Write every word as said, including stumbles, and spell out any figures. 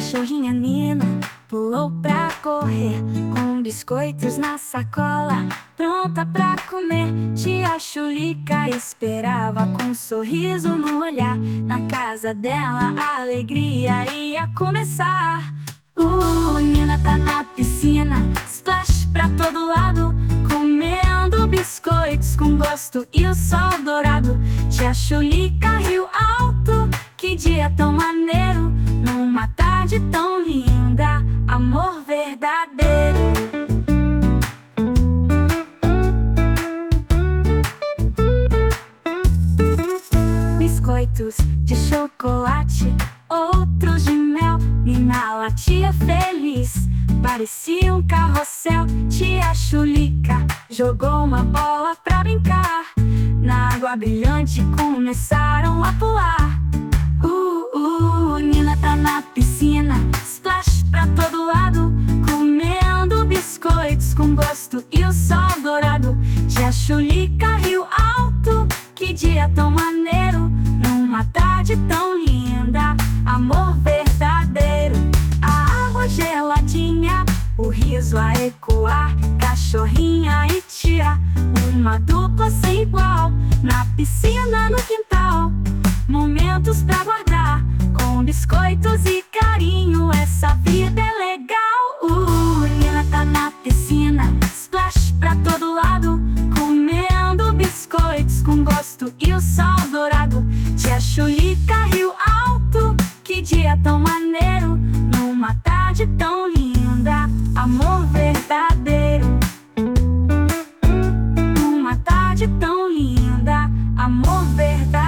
cachorrinha Nina pulou pra correr, com biscoitos na sacola, pronta pra comer. Tia Chulica esperava com um sorriso no olhar. Na casa dela a alegria ia começar. Uh, Nina tá na piscina, splash pra todo lado, comendo biscoitos com gosto e o sol dourado. Tia Chulica riu alto, que dia tão maneiro, numa tarde tão linda, amor verdadeiro. Biscoitos de chocolate, outros de mel, Nina latia feliz, parecia um carrossel. Tia Chulica jogou uma bola pra brincar, na água brilhante começaram a pular. Uh, uh, Nina tá na piscina, splash pra todo lado, comendo biscoitos com gosto e o sol dourado. Tia Chulica riu alto, que dia tão maneiro, numa tarde tão linda, amor verdadeiro. A água geladinha, o riso a ecoar, cachorrinha e tia, uma dupla sem igual, na piscina, no quintal, momentos pra guardar, com biscoitos e carinho, essa vida é legal. Uh, Nina tá na piscina, splash pra todo lado, comendo biscoitos com gosto e o sol dourado. Tia Chulica riu alto, que dia tão maneiro, numa tarde tão linda, amor verdadeiro. Numa tarde tão linda, amor verdadeiro.